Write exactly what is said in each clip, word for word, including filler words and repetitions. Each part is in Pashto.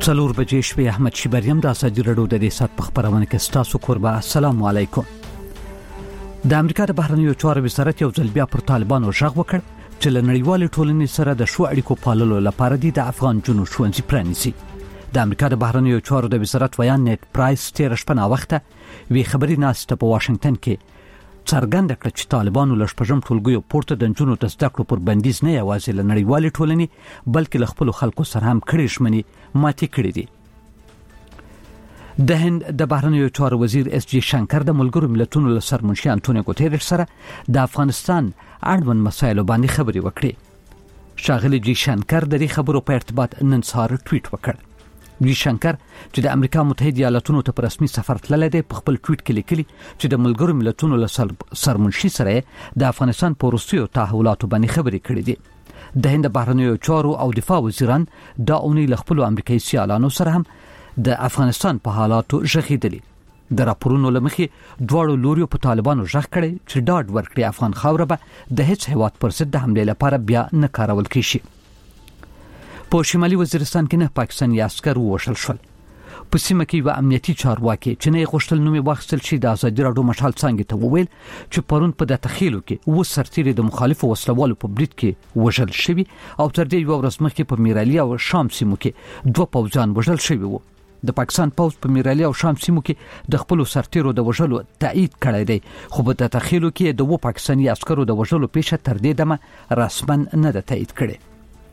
څلور بجې شوې. احمد شیبریم د ازادي راډیو د ریاست په خبرونه کې ستاسو قربا. السلام علیکم. د امریکا د بهرنیو چارو وزارت یو ځل بیا پر طالبانو ژغ وکړ چې له نړیوال ټولنې سره د شو اړیکو پاللو لپاره د افغان جنو ښوونځي پرانیسي. د امریکا د بهرنیو چارو د وزارت ویان نیټ پرایس تیر شپه نا وخته وی خبري ناسته په واشنگټن کې څرګنده کړه چې طالبانو له شپږم ټولګیو پورته د جنونو د زده کړو پر بندیز نه یوازې له نړیوال ټولنې بلکې له خپل خلکو سره هم کړي شمني ماتي کړي دي. د هند د بهرنیو چارو وزیر اس جی شنکر د ملګرو ملتونو له سرمنشي انټونیو ګوتيريش سره د افغانستان اړوند مسایلو باندې خبري وکړي. شاغلی جی شنکر د دې خبرو په ارتباط نن سهار ټویټ وکړ. جی شنکر چې د امریکا متحده ایالاتونو ته په رسمي سفر تللی دی په خپل ټویټ کې لیکلي چې د ملګرو ملتونو له سرمنشي سره د افغانستان په وروستیو تحولاتو باندې خبري کړې دي. د هند بهرنیو چارو او دفاع وزیران دا اونۍ له خپل امریکایي سیالانو سره هم د افغانستان په حالاتو ژغېدلي. د راپورونو لمخې دواړو لوريو په طالبانو ژغ کړي چې ډاډ ورکړي افغان خاوره به د هیڅ هیواد پر ضد د حمله لپاره بیا نه کارول کیږي. په شمالي وزیرستان کې نه پاکستاني عسكر ووژل شول. په سیمه کې یو امنیتي چارواکي چې نه غوښتل نومي واخیستل شي د ازادي راډیو مشال څنګه ته وویل چې پرون په د تخیلو کې و سرتیري د مخالفو وسلوالو په بریټ کې وژل شوی او تر دې یو ورځ مخکې په میرالي او شام سیمو کې دوه پوځیان وژل شوی وو. د پاکستان پوځ په میرالي او شام سیمو کې د خپل سرتیرو د وژلو تایید کړی دی خو په د تخیلو کې د و پاکستاني عسکرو د وژلو پیښه تر دې دمه رسمن نه ده تایید کړي.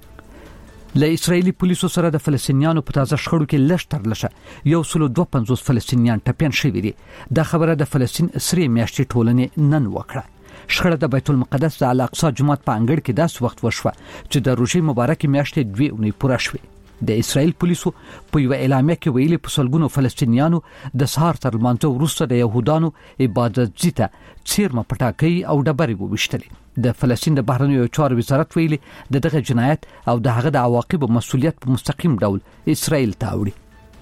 له اسرایلی پولیسو سره د فلسطینیانو په تازه شخړو کې لږ تر لږه یو سل دوه پنځوس فلسطینیان ټپيان شوي دي. دا خبره د فلسطین سری میاشتې ټولنې نن وکړه. شخړه د بیت المقدس د الاقصی جومات په انګړ کې داس وخت وشوه چې د روژې مبارکې میاشتې دوی اونۍ پوره شوې. د اسرایل پولیسو په یو اعلامیه کې ویلي په سلګونو فلسطینیانو د سهار تر لمانځه وروسته د يهودانو عبادت ځای ته څیرمه پټاکۍ او ډبرې وویشتلې. د فلسطین د بهرنیو چارو وزارت ویلي د دغه جنایت او د هغه د عواقبو مسؤلیت په مستقیم ډول اسرائیل ته وړي.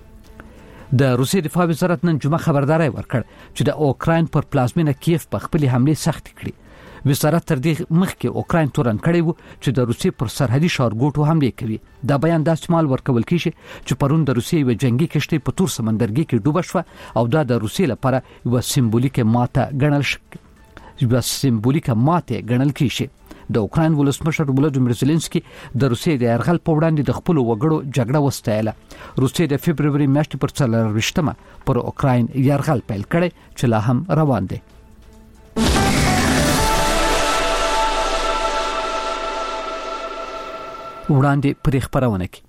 د روسیې دفاع وزارت نن جمعه خبرداري ورکړ چې د اوکراین پر پلازمینه کیف په خپل حمله سخت کړي. وزارت تر دې مخکې اوکراین تورن کړی وو چې د روسیې پر سرحدي ښارګوټو حمله کوي. دا بیان د استعمال ورکول کیږي چې پرون د روسیې یو جنگي کشتۍ په تور سمندرګي کې ډوبه شوه او دا د روسیې لپاره یو سمبولیک ماته ګڼل شي. یو سمبولیک ماته ګڼل کیږي. د اوکراین ولسمشر ولادیمیر زيلنسکي د روسیې د يرغل په وړاندې د خپل وګړو جګړه وستایله. روسیې د فبرवरी میاشتې پر څلرویشتمه پر اوکراین يرغل پیل کړي چې لا هم روان دی. وړاندې پرې خبرونه کې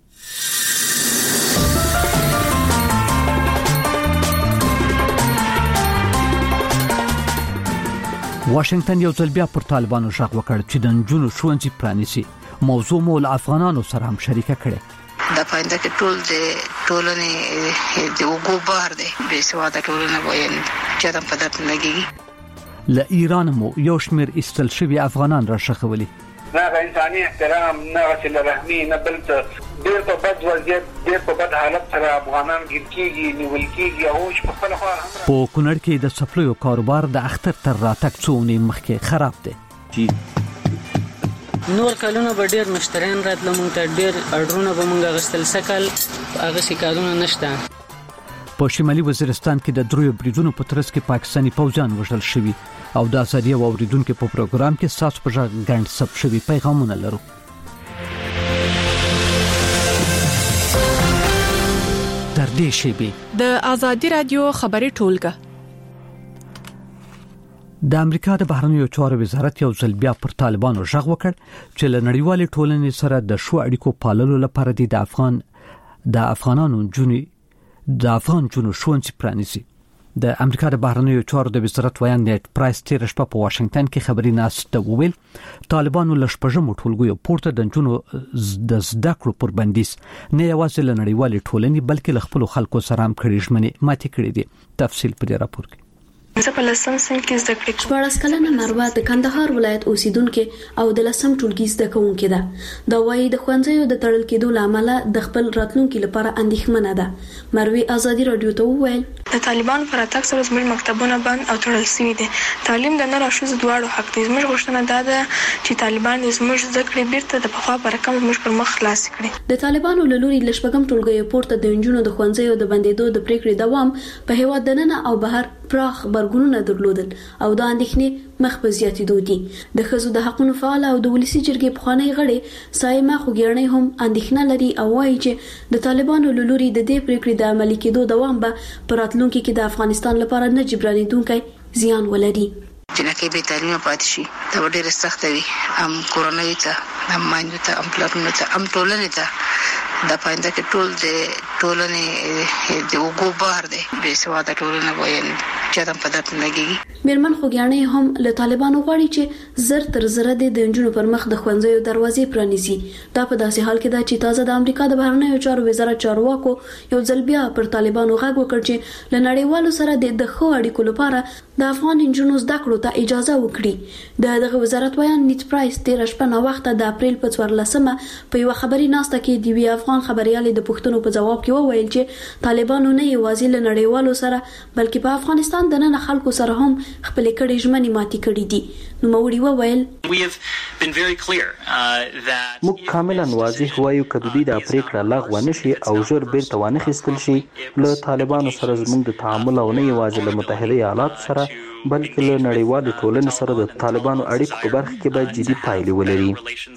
واشنگټن یو ځل بیا پر طالبانو ژغ وکړ چې د جنونو ښوونځي پرانیسي. موضوع مو له افغانانو سره هم شریکه کړه. د پاینده کې ټول د ټولنې د وګو بار دی به سواده ټولنه وایي چې دا په دته لګي. له ایران مو یو شمیر استل شوی افغانان را شخولي. نه انساني احترام نه وسیله رحمي نه بل څه ډېر په بد وضعیت ډېر په بد حالت سره افغانان ګرځيږي نیول کېږي او چې په خپل خوا هم په کونړ کې د سپلو کاروبار د اختر تر راتګ څونې مخکې خراب دی. نور کلونه به ډېر مشتریان راتله مونږ ته ډېر اډرونه به مونږ غستل سکل هغه شکایتونه نشته. په شمالي وزیرستان کې د دریو بریدونو په ترڅ کې پاکستاني پوځیان وژل شوي او د ازادي او اوریدونکو په پروګرام کې ساس په ځای ګڼ سب شوي پیغامونه لرو. تر دې شی د ازادي رادیو خبري ټولګه د امریکا د بهرنیو چارو وزارت یو ځل بیا پر طالبانو ژغ وکړ چې له نړیوال ټولنې سره د شو اړیکو پاللو لپاره د افغان د افغانانو جونی د افغان جنو ښوونځي پرانیسي. د امریکا د بهرنیو چارو د وزارت ویان نیټ پرایس تیر شپه په واشنگټن کې خبري ناسته وویل طالبانو له شپږم ټولګیو پورته د جنو د زده کړو پر بندیز نه یوازې له نړیوال ټولنې بلکې له خپل خلکو سره هم کړي ژمنې ماتې کړې دي. تفصیل په دې راپور کې. زه په لسم صنف کې زده کړې کوم. شپاړس کلنه مروه د کندهار ولایت اوسیدونکې او د لسم ټولګي زده کوونکې ده. دا وايي د ښوونځیو د تړل کېدو له امله د خپل راتلونکي لپاره اندېښمنه ده. مروه ازادي رادیو ته وویل د طالبانو پر اتاک سره زموږ مکتبونه بند او تړل شوي دي. تعلیم د نر او ښځو دواړو حق دی. زموږ غوښتنه دا ده چې طالبان د زموږ زده کړې بیرته د پخوا په رقم زموږ پر مخ خلاص کړي. د طالبانو له لوري له شپږم ټولګي پورته د نجونو د ښوونځیو د بندېدو د پریکړې دوام په هیواد دننه او بهر پراخ برګونونه درلودل او د اندېښنې مخ په زیاتېدو دي. د ښځو د حقوقو فعال او د ولسی جرګې پخوانی غړي سایمه خوګیړنۍ هم اندېښنه لري او وایي چې د طالبانو له لوري د دې پریکړې د عملي کېدو دوام به په راتلونکي کې د افغانستان لپاره نه جبرانېدونکی زیان ولري. جنکه به تعلیم پاتې شي دا ډېر سخت وي، هم کورونای ته هم ماینو ته هم پلانونو ته هم ټولنې ته د پاینده کې ټول د ټولنې د وګو بار دی به سواده ټولنه وایي چې د پدات لګي. میرمن خوګیانې هم له طالبانو غواړي چې زر تر زر د انجونو پر مخ د ښوونځیو دروازې پرانیزي. دا په داسې حال کې ده چې تازه د امریکا د بهرنیو چارو وزارت چارواکو یو ځل بیا پر طالبانو غږ وکړ چې له نړیوالو سره د ښو اړیکو لپاره د افغان انجونو زده کړو ته اجازه وکړي. د دغه وزارت ویان نیت پرایس تیر شپه نو وخت د اپریل په څوارلسمه په یو خبري ناسته کې دی وی افغان خبريالي د پښتنو په جواب کې وویل چې طالبانو نه یوازې له نړیوالو سره بلکې په افغانستان د نن خلکو سره هم خپل کړي ژمنې ماتي کړې دي. نو موري وویل موږ کاملا واضح وایو چې د دې د پریکړه لغوه نشي او ژر بیرته وانخیستل شي. له طالبانو سره زموږ د تعامل او نه یوازې له متحده ایالاتو سره بلکې له نړیوالو ټولنې سره د طالبانو اړیکو په برخه کې باید جدي پایلې ولري.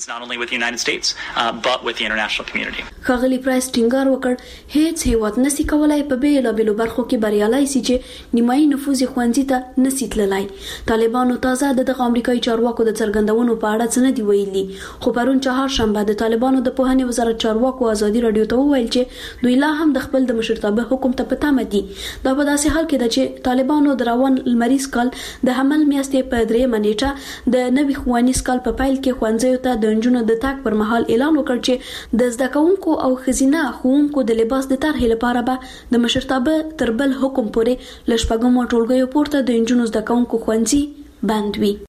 ښاغلي پرایس ټینګار وکړ هیڅ هیواد نشي کولای په بیلابېلو برخو کې بریالي شي چې نیمایي نفوذ ښوونځي ته نشي تللی. طالبانو تازه د امریکایي چارواکو د څرګندونو په اړه څه نه دی ویلي، خو پرون چهارشنبه د طالبانو د پوهنې وزارت چارواکو ازادي رادیو ته وویل چې دوی لا هم د خپل د مشرتابه حکم ته په تمه دي. دا په داسې حال کې ده چې طالبانو د روان لمریز کال د حمل میاشتې په درېیمه نیټه د نوي ښوونیز کال په پیل کې ښوونځیو ته د نجونو د تګ پر مهال اعلان وکړ چې د زده کوونکو او ښځینه ښوونکو د لباس د طرحې لپاره به د مشرتابه تر بل حکم پورې له شپږمو ټولګیو پورته د نجونو زده کوونکو ښوونځي بند وي.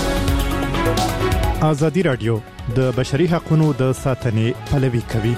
ازادي رادیو د بشري حقوقو د ساتنې پلوي کوي.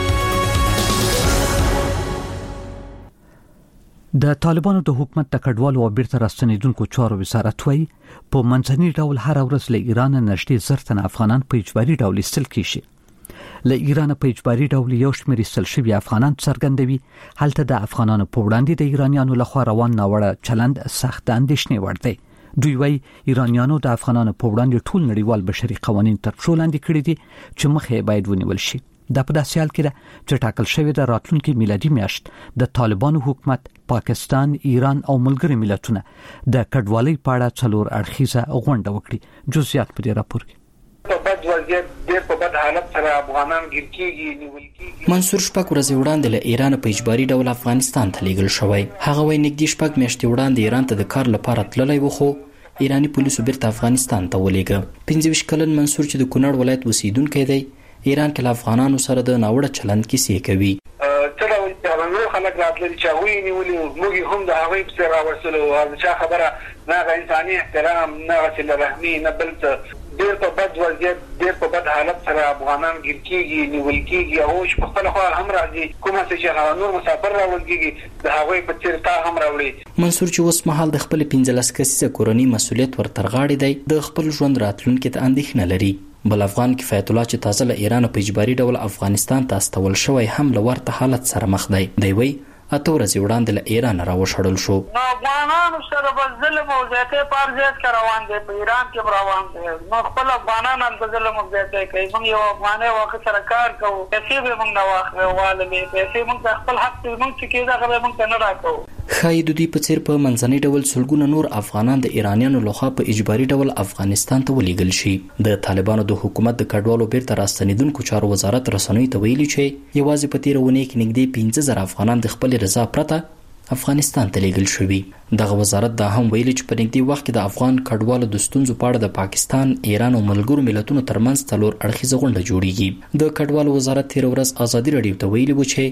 د طالبانو د حکومت د کډوالو او بیرته راستنیدونکو چارو وزارت وايي په منځني ډول هر ورځ له ایران نږدې زر تن افغانان په اجباري ډول ایستل کیږي. له ایران په اجباري ډول یو شمېر ایستل شوي افغانان څرګندوي هلته د افغانانو په وړاندې د ایرانیانو لخوا روان ناوړه چلند سخت اندېښنې وړ دی. دوی وايي ایرانیانو د افغانانو په وړاندې ټول نړیوال بشري قوانین تر پښو لاندې کړي دي چې مخه باید ونیول شي. دا په داسې حال کې ده چې ټاکل شوی د راتلونکي میلادي میاشت د طالبانو حکومت پاکستان، ایران او ملګري ملتونه د کډوالۍ په اړه څلور اړخیزه غونډه وکړي. جزئیات په دې راپور کې. په بد وضعیت ډېر په بد حالت سره افغانان ګیر کېږي، نیول کېږي. منصور شپږ ورځې وړاندې له ایران په اجباري ډول افغانستان ته لیږل شوی. هغه وايي نږدې شپږ میاشتې وړاندې ایران ته د کار لپاره تللی و، خو ایرانی پولیسو بیرته افغانستان ته ولېږه. پنځه ویشت کلن منصور چې د کونړ ولایت اوسیدونکی دی، ایران کې له افغانانو سره د ناوړه چلند کیسې کوي. څه ډول څنګه خلک راتلل چې هغوی نیولي، موږ هم د هغوی پسې راوستلو. او چا خبره نه د انساني احترام، نه صله رحمي، نه بل څه. ډېر په بد وضعیت، ډېر په بد حالت سره افغانان ګیر کېږي، نیول کېږي. هغوی چې په خپله خوا هم راځي، کومه چې هغه نور مسافر راوړل کېږي د هغوی په څېر تا هم راوړي. منصور چې اوس مهال د خپل پنځلس کسیزه کورنۍ مسؤلیت ورتر غاړې دی، د خپل ژوند راتلونکي ته اندېښنه لري. بل افغان کفایت الله چې تازه له ایران په اجباري ډول افغانستان ته استول شوی هم له ورته حالت سره مخ دی. دی وایي اته ورځې وړاندې له ایران راوشړل شو. نو افغانانو سره به ظلم او زیاتې په هر ځای کې روان دی، په ایران کې روان دی. نو خپل افغانان هم په ظلم او زیاتې کوي. موږ یو افغاني واقع سره کار کوو، پیسې به موږ نه واخلو، والمې پیسې موږ د خپل حق موږ چې کېده هغه موږ ته نه راکوو. ښایي د دوی په څیر په منځني ډول سلګونه نور افغانان د ایرانیانو لخوا په اجباري ډول افغانستان ته ولېږل شي. د طالبانو د حکومت د کډوالو بیرته راستنیدونکو چارو وزارت رسنیو ته ویلي چې یوازې په تیره اونۍ کې نږدې پنځه زره افغانان د خپل رضا پرته افغانستان ته لیږل شوي. دغه وزارت دا هم ویلي چې په نږدې وخت کې د افغان کډوالو د ستونزو په اړه د پاکستان، ایران او ملګرو ملتونو ترمنځ څلور اړخیزه غونډه جوړیږي. د کډوالو وزارت تیر ورځ ازادي رادیو ته ویلي و چې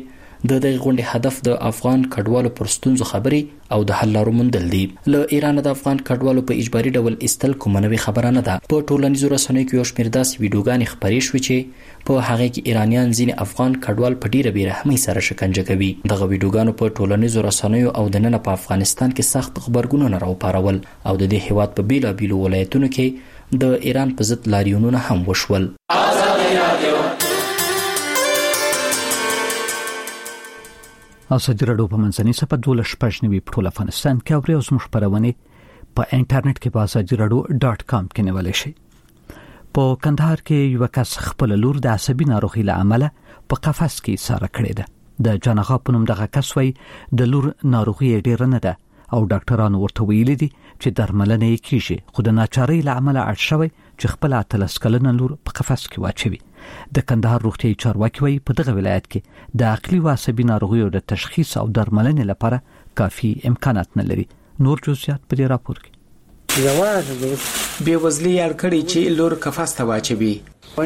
د دغه غونډې هدف د افغان کډوالو پر ستونزو خبرې او د حل لارو موندل دي. له ایران د افغان کډوالو په اجباري ډول ایستل کومه نوې خبره نه ده. په ټولنیزو رسنیو کې یو شمېر داسې ویډیوګانې خپرې شوې چې په هغه کې ایرانیان ځینې افغان کډوال په ډیره بیرحمۍ سره شکنجه کوي. دغه ویډیوګانو په ټولنیزو رسنیو او د نن په افغانستان کې سخت خبرګونونه راوپارول او د دې هیواد په بیلابیلو ولایتونو کې د ایران په ضد لاریونونه هم وشول. ازادي راډیو په منځنۍ صفحه دولس شپږ نوي په ټول افغانستان کې اوري او زموږ خبرونه په انټرنیټ کې په ازادي راډیو ډاټ کام کې نیولای شئ. په کندهار کې یو کس خپل لور د عصبي ناروغۍ له امله په قفس کې ساره کړې ده. د جانغا په نوم دغه کس وایي د لور ناروغي ډېره نه ده او ډاکټرانو ورته ویلي دي چې درملنه یې کیږي، خو د ناچارۍ له امله اړ شوی چې خپل اتلس کلنه لور په قفس کې واچوي. د کندهار روغتیايي چارواکي وایي په دغه ولایت کې د عقلي او عصبي ناروغیو د تشخیص او درملنې لپاره کافي امکانات نه لري. نور جزئیات په دې راپور کې. یوازې به وزلي اړ کړي چې لور قفس ته واچوي.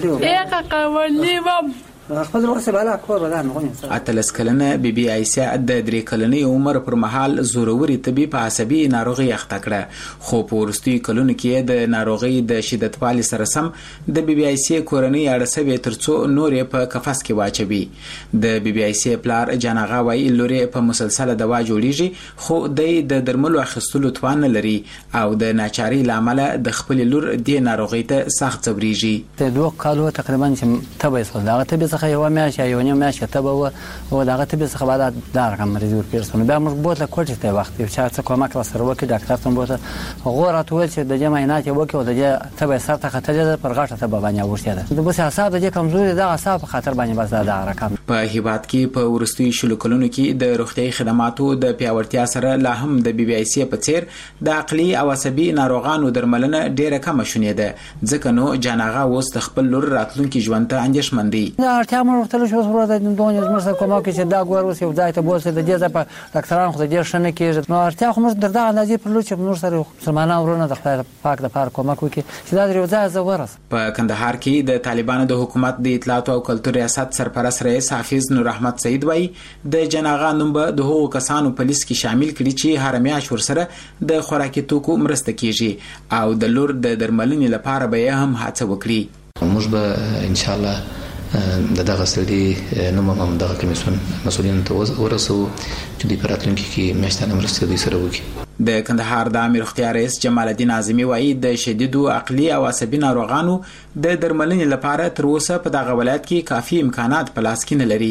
اې کاکا ولې خپل ورسره بالا کور بدن غونې اتلس کلنه بي بي عائشه د درې کلنې عمر پر مهال زوروري طبي په عصبي ناروغي اخته کړه، خو په ورستي کلونو کې د ناروغي د شدتوالي سره سم د بي بي عائشه کورنۍ اړسوي ترڅو نورې په قفس کې واچوي. د بي بي عائشه پلار جانغا وایي لورې په مسلسله دوا جوړیږي، خو د درملو اخیستلو توان نه لري او د ناچارۍ لامل د خپل لور د ناروغي ته سخت ځبريږي. د دوه کالو تقریبا چې تبه یې دا تبه څخه یو میاشت یو نیم میاشت تبه و او دغه تبه څخه بعد دا رقم مریض ورپیرسونه بیا موږ بوتله کوټې ته وخت یو چا څه کومک را سره وکړي ډاکټر ته بوته غوړه ټول چې د جمع عینات وکړي او د تبه سر ته خطرې پر غاټه تبه باندې ورشته ده. د بس حساب د کمزوري د حساب په خاطر باندې بس دا رقم. په هیواد کې په ورستي شلو کلونو کې د روغتيایي خدماتو د پیاوړتیا سره لا هم د بي بي عائشه په څیر د عقلي او عصبي ناروغانو درملنه ډیره کم شونې ده، ځکه نو جانغا اوس د خپل لور راتلونکي ژوند ته اندېښمن دي. دا اړتیا مو ورته شو ورته د دونې زموږ سره کومه کې چې دا ګور اوس یو ځای ته بوسه د دې ځپه ډاکټرانو خو دې شنه کېږي. نو اړتیا خو موږ درته اندازې پر لور چې نور سره مسلمانانو ورونه د خدای پاک د پاره کومک وکړي چې دا یو ځای زورس. په کندهار کې د طالبانو د حکومت د اطلاعات او کلتور ریاست سرپرست رئیس حافظ نور احمد سعید وایي د جناغا نوم به د هغو کسانو په لیست کې شامل کړي چې هر میاشت ورسره د خوراکي توکو مرسته کیږي او د لور د درملنې لپاره به هم هڅه وکړي. موږ به ان شاء الله د دغه سړي نوم هم دغه کمیسیون مسؤلین ته ورسو چې د پراتلونکو کې میاشتانه مرسته دوی سره وکړي. د کندهار د امیر اختیار رئیس جمال الدین اعظمي وایي د شدیدو عقلي او عصبي ناروغانو د درملنې لپاره تر اوسه په دغه ولایت کې کافي امکانات په لاس کې نه لري.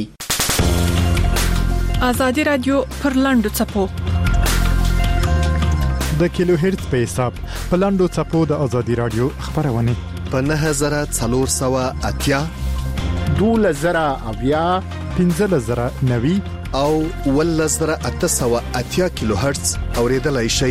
ازادي رادیو پر لاندو چپو د کیلو هرتز په حساب په لاندو چپو د ازادي رادیو خبرونه په نه هزار څلور سوه اتیا دوله زره اویا پنځه زره نوي او ول زره اته سوه اتیا کیلو هرتز اوریدلای شي.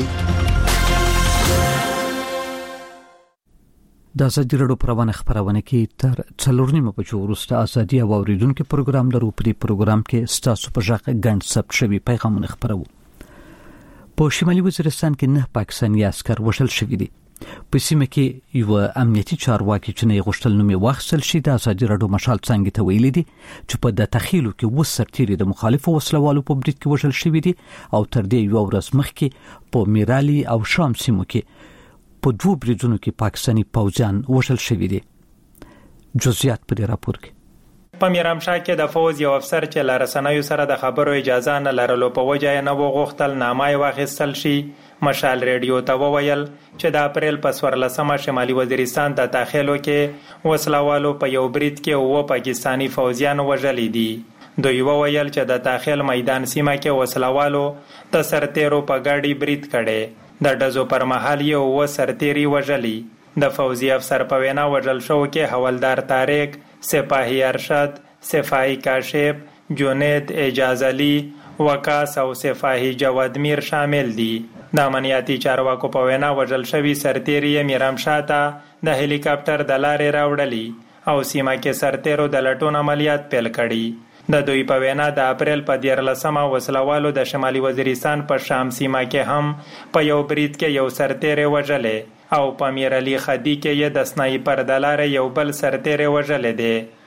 د ازادي راډیو پروانه خبرونه کې تر څلور نیمه بجو وروسته ازادي او اوریدونکو پروګرام لرو. په پروګرام کې ستاسو په ځخ غند ثبت شوی پیغامونه خبرو. په شمالي وزیرستان کې نه پاکستاني عسكر وشل شوی دي. په سیمه کې یو امنیتي چارواکي چې نه غوښتل نومي واخصل شي د ازادي راډیو مشال څنګه ته ویلي دي چې په د تخیلو کې وسرتيري د مخالفو وسلوالو په برید کې وشل شوی دي او تر دې یو ورځ مخکې په میرالي او شام سیمو کې په دوه بریدونو کې پاکستاني پوځیان وشل شوی دي. جزئیات په دې راپور کې. په میرامشاه کې د فوز یو افسر چې لارسنایو سره د خبرو اجازه نه لرلو په وجه نه وغوښتل نامه واخیستل شي. مشال ریډیو ته وویل چې د اپریل په څوارلسمه شمالي وزیرستان د داخلو کې وسلوالو په یو برید کې اوه پاکستاني فوجیان وژلي دي. دوی وویل چې د داخل میدان سیمه کې وسلوالو د سرتیرو په ګاډي برید کړي. د ډزو پر مهال یې اوه سرتیري وژلي. د فوزي افسر په وینا وژل شو کې حوالدار طارق، سپاهی ارشد، سپاهی کاشف، جنید اجاز علي، وکاس او سپاهی جواد میر شامل دي. د امنیتي چارواکو په وینا وژل شوي سرتیري میرامشاه ته د هلیکاپټر د لارې راوړلي او سیمه کې سرتیرو د لټون عملیات پیل کړي. د دوی په وینا د اپریل په دیارلسمه وسلوالو د شمالي وزیرستان په شام سیمه کې هم په یو برید کې یو سرتیری وژلی او په میرعلي خدي کې یې د سنایپر د لارې یو بل سرتیری وژلی دی.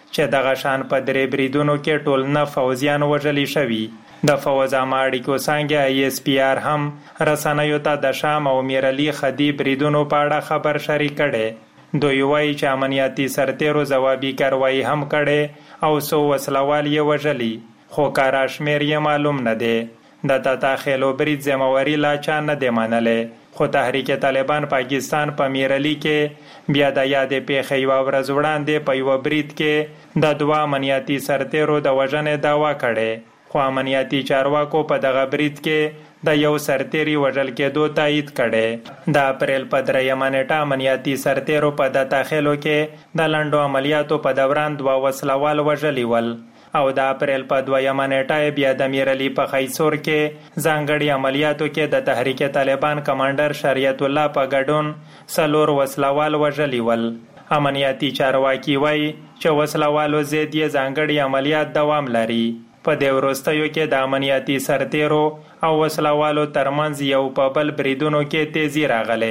چې دغه شان په درې بریدونو کې ټول نه فوجیان وژل شوي. د فوزامه اړیکو څانګه ای اس پی آر هم رسنیو ته د شام او میرعلي خدي بریدونو په اړه خبر شریک کړي. دوی وایي چې امنیتي سرتیرو ځوابي کاروایی هم کړي او څو وسلوال یې وژلي، خو کارا شمیر یې معلوم نه دی. د تاتا خیلو برید ذمہواری لا چا نه دی منلی، خو تحریک طالبان پاکستان په میرعلي کې بیا د یادې پیښې یوه ورځ وړاندې په یوه برید کې د دوه امنیتي سرتیرو د وژنې دعوا کړې، خو امنیتي چارواکو په دغه برید کې د یو سرتیري وژل کېدو تایید کړی. د اپریل په دریمه نیټه امنیتي سرتیرو په تاتا خیلو کې د لنډو عملیاتو په دوران دوه وسلوال وژلي ول او د اپریل په دویمه نیټه بیا د میرعلي په خیسور کې ځانګړي عملیاتو کې د تحریک طالبان کمانډر شریعت الله په ګډون څلور وسلوال وژلي ول. امنیتي چارواکي وایي چې وسلوالو ضد یې ځانګړي عملیات دوام لري. په دې وروستیو کې د امنیتي سرتیرو او وسلوالو ترمنځ یو په بل بریدونو کې تیزی راغلی.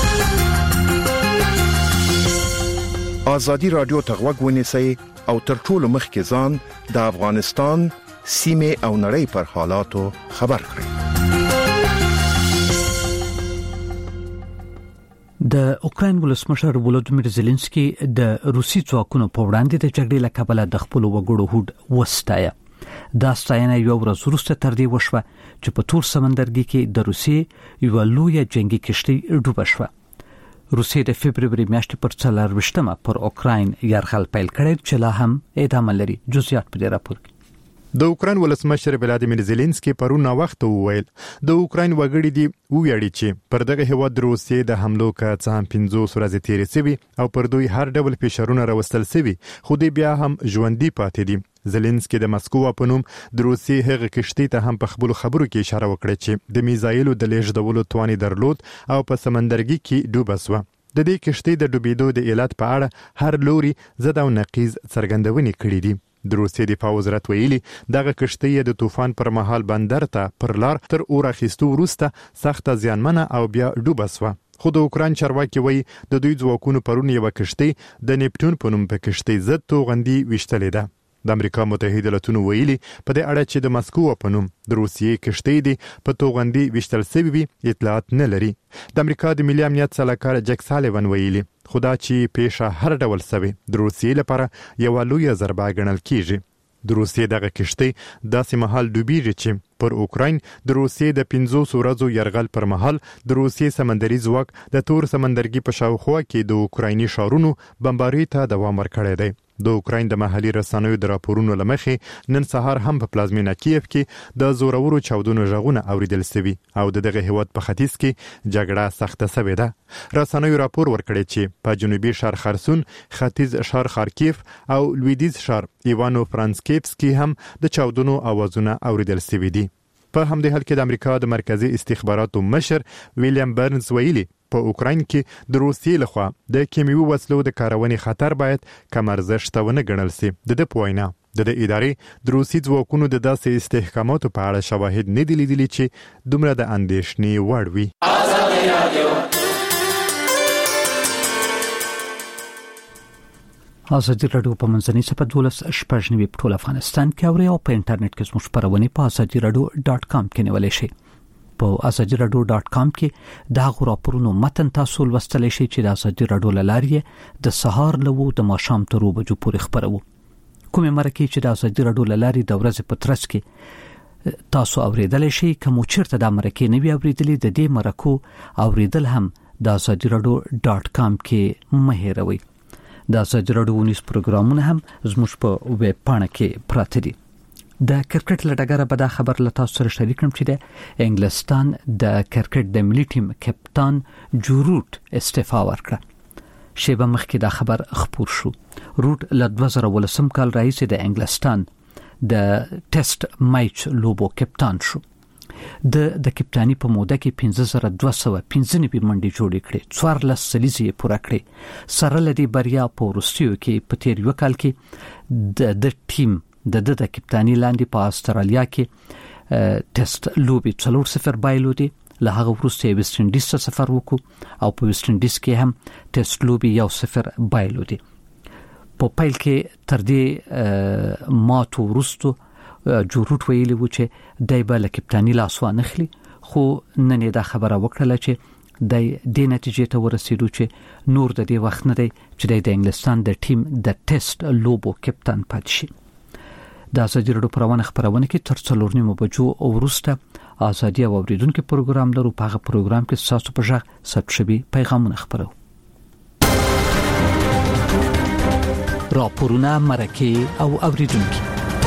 آزادي رادیو ته غوږ ونیسئ او تر ټولو مخکې ځان د افغانستان سیمې او نړۍ پر حالاتو خبر کړئ. د اوکراین ولسمشر ولودیمیر زيلنسکي د روسي ځواکونو په وړاندې د جګړې له کبله د خپل وګړو هوډ وستایه. دا ستاینه یو ورځ وروسته تر دې وشوه چې په تور سمندرګي کې د روسیې یوه لویه جنگي کشتۍ ډوبه شوه. روسیې د فبروري میاشتې پر څلرویشتمه پر اوکراین یرغل پیل کړی چې لا هم ادامه لري. جزئیات په دې راپور کې. د اوکراین ولسمشر ولادیمیر زيلنسکي پرون وخت وویل د اوکراین وګړي دی ویاړي چې پر دغه هیواد د روسیې د حملو کا څه هم پنځوس ورځې تیرې شوي او پر دوی هر ډول فشارونه راوستل شوي، خو دوی بیا هم ژوندي پاتې دي. زيلنسکي د مسکو په نوم د روسیې هغه کشتۍ ته هم په خپل خبرو کې اشاره وکړه چې د میزایلو د لیږدولو توان درلود او په سمندرګي کې ډوبه شوه. د دې کشتۍ د ډوبېدو د علت په اړه هر لوري زده او نقیض څرګندونې کړې دي. د روسیې دفاع وزارت ویلي دغه کشتۍ د طوفان پر مهال بندر ته پر لار تر اور اخیستو وروسته سخته زیانمنه او بیا ډوبه شوه. خو د اوکراین چارواکي وایي د دوی ځواکونو پرون یوه کشتۍ د نیپټون په نوم په کشتۍ ضد توغندي ویشتلې ده. د امریکا متحده ایالاتونو ویلي په دې اړه چې د مسکو په نوم د روسیې کشتۍ دی په توغندي ویشتل شوی وي اطلاعات نه لري. د امریکا د ملي امنیت سلاکار جک سالیوان ویلي خدا چې پیښه هر ډول سوي د روسیې لپاره یو لوی ضربه ګڼل کیږي. د روسیې دغه کشتۍ داسې مهال ډوبېږي چې پر اوکراین د روسیې د پنځوس ورځو یرغل پر مهال د روسیې سمندري ځواک د تور سمندرګي په شاوخوا کې د اوکرایني ښارونو بمبارۍ ته دوام ورکړی دی. د اوکراین د محلي رسنیو د راپورونو لمخې نن سهار هم په پلازمینه کیف کې د زورورو چاودنو غږونه اوریدل شوي او د دغه هیواد په ختیځ کې جګړه سخته شوې ده. رسنیو راپور ورکړی چې په جنوبي ښار خرسون، ختیځ ښار خارکیف او لویدیځ ښار ایوانو فرانسکیفس کې هم د چاودنو اوازونه اوریدل شوي دي. په همدې حال کې د امریکا د مرکزی استخباراتو مشر ویلیام برنز ویلي په اوکراین کې د روسیې لخوا د کیمیاوي وسلو د کارونې خطر باید کم ارزښت ونه ګڼل شي. د د پوینا د ادارې د روسي ځواکونو د داسې استحکاماتو په اړه شواهد نه دي لیدلي چې دومره د اندېښنې وړ وي. آزادي رادیو په منځنۍ صفحه دولس شپږ نوي په ټول افغانستان کې اوري او په انټرنیټ کې زموږ خبرونه په آزادي رادیو ډاټ کام کې نیولای شئ. په آزادي رادیو ډاټ کام کې دا غوړاپورونو متن تاسو ولوستلای شئ چې د آزادي رادیو لارې د سهار لوو د ماښام تر اوو بجو پورې خبرو. کومه مرکه چې د آزادي رادیو لارې د ورځې په ترڅ کې تاسو اوریدلای شئ، کوم چیرته د مرکه نه وی اوریدلې د دې مرکو اوریدل هم د آزادي رادیو ډاټ کام کې مهیروي. د آزادي رادیو نیوز پروګرامونه هم زموږ په ویب پاڼه کې پراته دي. د کرکټ لټګره به دا خبر له تاسو سره شریک کړم چې د انګلستان د کرکټ د ملي ټیم کپتان جو روټ استعفا ورکړه. شیبه مخکې دا خبر خپور شو. روټ له دوه زره ولسم کال راهیسې د انګلستان د ټیسټ میچ لوبو کپتان شو. د د کپتانی په موده کې پنځه زره دوه سوه پنځه نوي منډې جوړې کړې، څوارلس سلیزې یې پوره کړې. سره له دې بریا په وروستیو کې په تیر یو کال کې د د ټیم د د د کپتانی لاندې په استرالیا کې ټیسټ لوبي څلور صفر بایلودي. له هغه وروسته ویسټ انډیز ته سفر وکړو او په ویسټ انډیز کې هم ټیسټ لوبي یو صفر بایلودي. په پیل کې تر دې ماتو ورستو جوړوټ ویلي و چې دای به له کپټانی لاس وانخلي، خو نن دا خبره وکړه چې د دې نتیجې ته ورسېدو چې نور د دې وخت نه دی چې د انګلستان د ټیم د ټیسټ لوبو کپټان پاتې شي. د ازادي راډیو پروانه خبرونه کې تر څلور نیمو بجو وروسته ازادي او اوریدونکو پروګرام لرو. په هغه پروګرام کې تاسو په ژغ ثبت شوي پیغامونه خبرو. راپورونه مرکه او اوریدونکو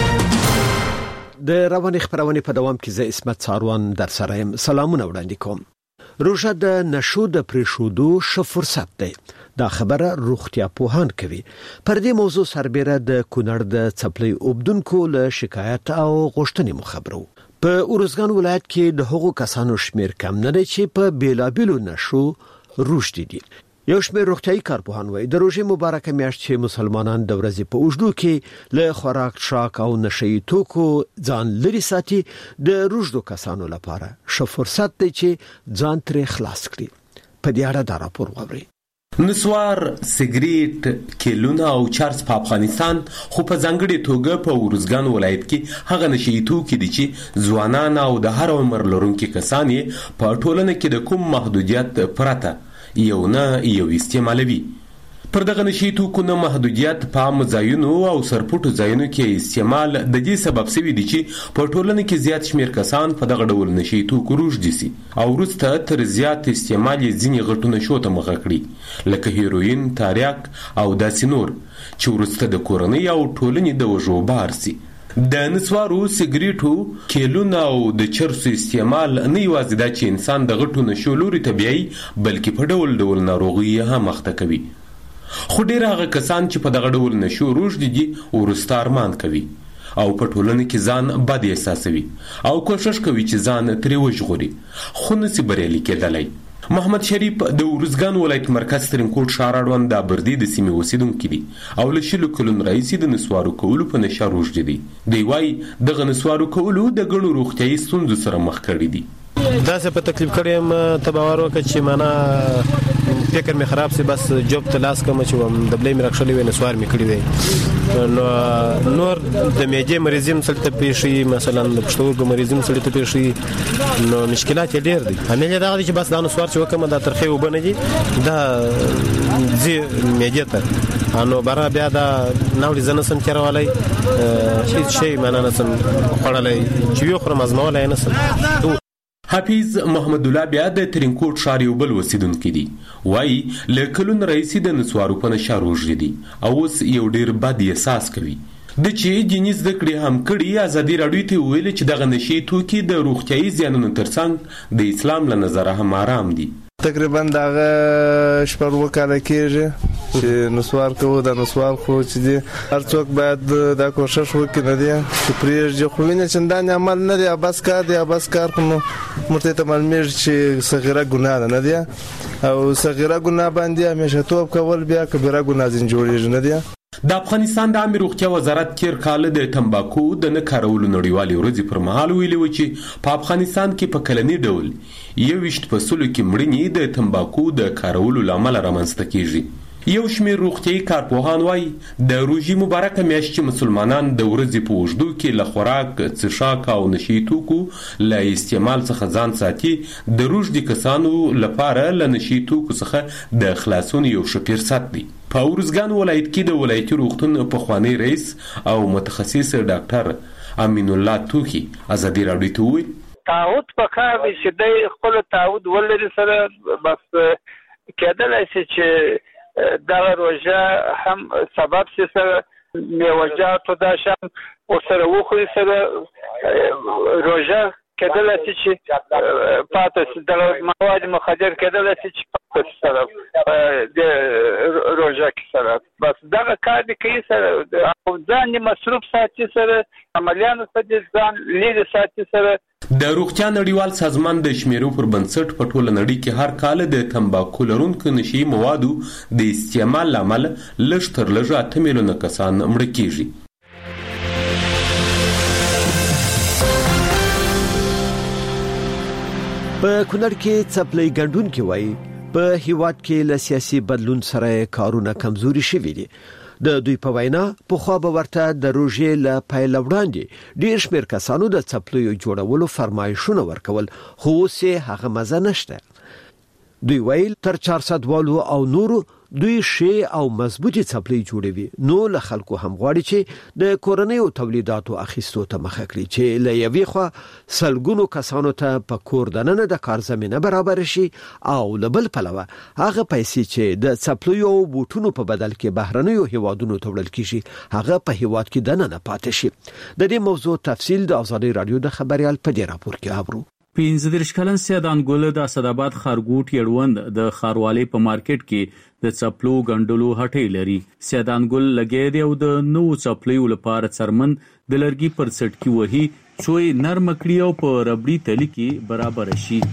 د رواني خبرونه په دوام کې زه اسمت ساروان در سره يم. سلامونه وړاندې کوم. روژه د نشو د پریښودو ښه فرصت دی. دا خبره روغتیا پوهان کوي. پر دې موضوع سربېره د کونړ د څپلۍ اوبدونکو له شکایت او غوښتنې مو خبرو. په اورزګان ولایت کې د هغو کسانو شمیر کم نه دی چې په بیلابیلو نشو روږدي دي. یو شمېر روغتیايي کارپوهان وایي د روژې مبارکه میاشت چې مسلمانان د ورځې په اوږدو کې له خوراک څښاک او نشهیي توکو ځان لري ساتي، د روږدو کسانو لپاره ښه فرصت دی چې ځان ترې خلاص کړي. په دې اړه دا راپور واورئ. نسوار، سیګریټ، کیلونه او چرس په افغانستان خو په ځانګړي توګه په اورزګان ولایت کې هغه نشهیي توکي دي چې ځوانان او د هر عمر لرونکي کسان یې په ټولنه کې د کوم محدودیت پرته یو نه یو استعمالوي. پر دغه نشهیي توکو نه محدودیت په عامو ځایونو او سرپټو ځایونو کې استعمال د دې سبب شوی دی چې په ټولنه کې زیات شمیر کسان په دغه ډول نشهیي توکو روږدي سي او وروسته تر زیات استعمال یې ځینې غټونه شو ته مخه کړي لکه هیروین، تاریاک او داسې نور چې وروسته د کورنۍ او ټولنې د وژو بار سي. د نسوارو، سیګریټو، کیلونه او د چرسو استعمال نه یوازې دا چې انسان د غټو نشو لوري ته بیایي بلکې په ډول ډول ناروغي هم مخته کوي. خو ډېر هغه کسان چې په دغه ډول نشو روږدي دي وروسته ارمان کوي او په ټولنه کې ځان بد احساسوي او کوشش کوي چې ځان ترې وژغوري، خو نسي بریالي کېدلی. محمد شریف د اورزګان ولایت مرکز ترینکوټ ښار اړوند د ابردي د سیمې اوسیدونکی دی او له شلو کلونو راهیسې د نسوارو کولو په نشه روږدي دی. دی وایي دغه نسوارو کولو د ګڼو روغتیايي ستونزو سره مخ کړي دي. داسې په تکلیف کړی یم ته باور وکړه چې معنا فکر مې خراب سي، بس جوب ته لاس کوم چې وم دبلې مې راخښلې وې نسوار مې کړی دی. نو نور د معدې مریضیم سره ته پیښي، مثلا د پښتورګو مریضیم سره ته پیښي، نو مشکلات یې ډېر دي. همېله دا دي چې بس دا نسوار چې وکم دا ترخې وبنه دي دا زی معدې ته انو برا بیا دا ناوړي زنه سم چرولای هیڅ شی معنا نه سم خړلای چې یو خرم ازمولای نه سم. حافظ محمد الله بیا د ترینکوټ ښار یو بل اوسیدونکی دی. وایي له کلونو راهیسې د نسوارو په نشه روږدي دي او اوس یو ډېر بد احساس کوي. د چې دیني زده کړې هم کړي ازادي راډیو ته ویلي چې دغه نشهیي توکي د روغتیايي زیانونو ترڅنګ د اسلام له نظره هم آرام دي. تقریبا دغه شپږ کاله کېږي چې نسوار کوو. د نسوار خو چې دی هر څوک باید دا کوشش وکړي نه دی چې پرېږدي، خو وینې چندانې عمل نه دی، بس کار دی بس کار خو نو مرته ته معلومېږي چې صغیره ګناه ده نه دی او صغیره ګناه باندې همیشه توب کول بیا کبیره ګناه ځین جوړېږي نه دی. د افغانستان د عامه روغتیا وزارت تیر کال د تمباکو د نه کارولو نړیوالې ورځې پر مهال ویلي و چې په افغانستان کې په کلني ډول یوویشت په سلو کې مړینې د تمباکو د کارولو له امله رامنځته کېږي. یو شمېر روغتیايي کارپوهان وایي د روژې مبارکه میاشت چې مسلمانان د ورځې په اوږدو کې له خوراک، څښاک او نشهیي توکو له استعمال څخه ځان ساتي د روږدي کسانو لپاره له نشهیي توکو څخه د خلاصون یو ښه فرصت دی. په اورزګان ولایت کې د ولایتي روغتون پخوانی رئیس او متخصص ډاکټر امین الله توخي ازادي راډیو ته وویل تعهد په کار دی چې د خپل تعهد ولري سره بس کېدلای شي چې دا روژه هم سبب شي سره میوجاتو دا شم او سره وخوري سره روژه کېدلای شي چې پاتې د مواد مخدر کېدلای شي چې پاتې سره د روژه کې سره بس دغه کار دی کوي سره او ځان مصروف ساتي سره عملیانو څخه ځان لرې ساتي سره. د روغتیا نړیوال سازمان د شمیرو پر بنسټ په ټوله نړۍ کې هر کال د تمباکو لرونکو نشهیي موادو د استعمال له امله لږ تر لږه اته میلیونه کسان مړه کېږي. په کونړ کې څپلۍ ګډونکي وایي په هیواد کې له سیاسي بدلون سره کارونه کمزوري شوي دي. د دوی په وینا په خو به ورته د روژې له پیل وړاندې ډیر شمیر کسانو د څپلیو جوړولو فرمایشونه ورکول خو اوس هغه مزه نشته. دوی ویل تر چهار سوه والو او نورو دوی شی او مضبوطی څپلۍ جوړوي نو له خلکو هم غواړي چې د کورنیو تولیداتو اخیستو ته مخه کړي چې له یوې خوا سلګونو کسانو ته په کور دننه د کار زمینه برابر شي او له بل پلوه هغه پیسې چې د څپلیو او بوټونو په بدل کې بهرنیو هیوادونو ته وړل کیږي هغه په هیواد کې دننه پاتې شي. د دې موضوع تفصیل د آزادي رادیو د خبريال په دې راپور کې اورو. پنځه دېرش کلن سیدان ګل د اسداباد خارګوټ یړوند د خاروالي په مارکیټ کې د څپلو غندلو هټۍ لري. سیدان ګل لګي دی او د نو څپلیو لپاره څرمن د لرګي پر سټکی وهي څوې نرم کړي او په ربړي تلی کې برابر شي.